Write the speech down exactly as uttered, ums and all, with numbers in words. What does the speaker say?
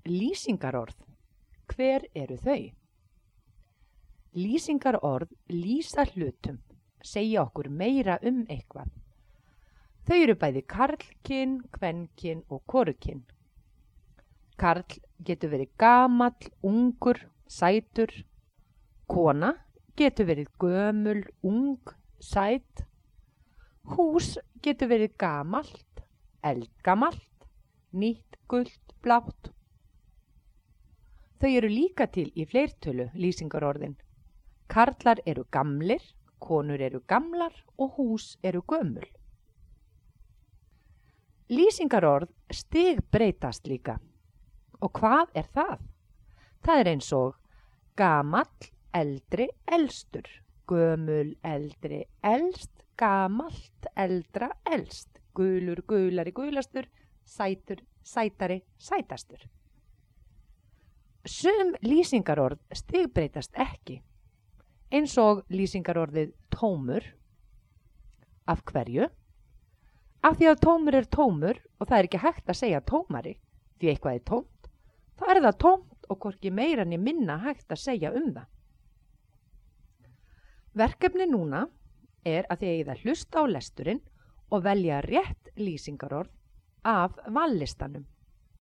Lýsingarorð. Hver eru þau? Lýsingarorð lýsa hlutum, segja okkur meira um eitthvað. Þau eru bæði karlkyn, kvenkyn og hvorugkyn. Karl getur verið gamall, ungur, sætur. Kona getur verið gömul, ung, sæt. Hús getur verið gamalt, eldgamalt, nýtt, gult, blátt. Þau eru líka til í fleirtölu lýsingarorðin. Karlar eru gamlir, konur eru gamlar og hús eru gömul. Lýsingarorð stigbreytast líka. Og hvað er það? Það er eins og gamall, eldri, elstur. Gömul, eldri, elst. Gamalt, eldra, elst. Gulur, gulari, gulastur. Sætur, sætari, sætastur. Sum lýsingarorð stigbreytast ekki, eins og lýsingarorðið tómur. Af hverju? Af því að tómur er tómur og það er ekki hægt að segja tómari, því eitthvað er tómt, þá er það tómt og hvorki meira né minna hægt að segja um það. Verkefni núna er að þið eigið að hlusta á lesturinn og velja rétt lýsingarorð af vallistanum.